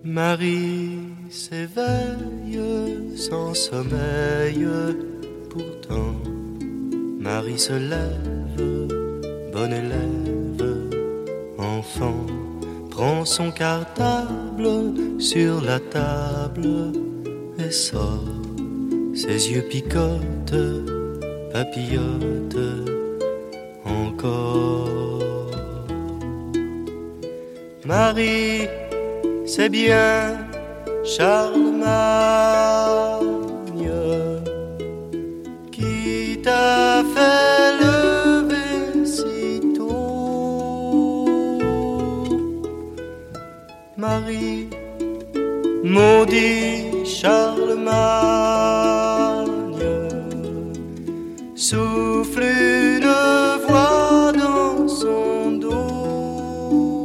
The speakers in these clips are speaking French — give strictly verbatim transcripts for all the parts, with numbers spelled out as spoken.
Marie s'éveille sans sommeil, pourtant Marie se lève, bon élève, enfant, prend son cartable sur la table et sort, ses yeux picotent, papillotent encore. Marie, c'est bien Charlemagne qui t'a fait lever si tôt. Marie, maudit Charlemagne, souffle une voix dans son dos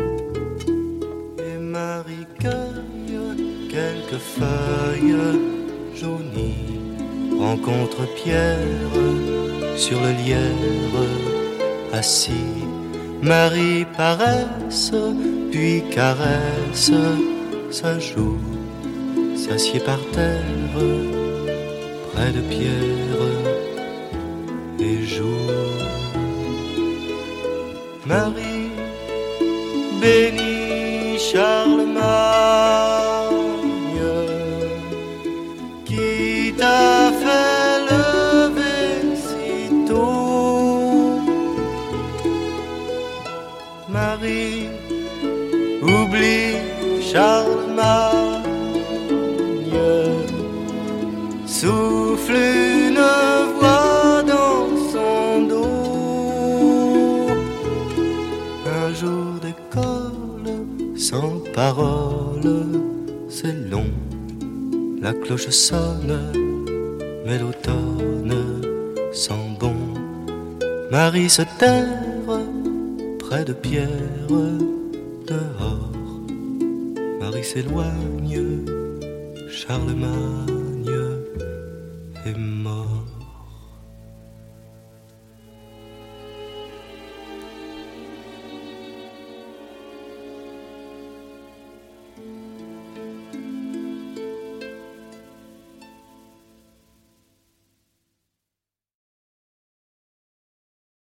et Marie cueille quelques feuilles jaunies, rencontre Pierre sur le lierre assis. Marie paresse, puis caresse sa joue, s'assied par terre près de Pierre et joue. Marie bénit Charlemagne qui t'a fait lever si tôt. Marie oublie Charlemagne, souffle une voix dans son dos. Un jour d'école sans parole, c'est long, la cloche sonne, mais l'automne sent bon. Marie se terre près de Pierre dehors. Marie s'éloigne, Charlemagne est mort.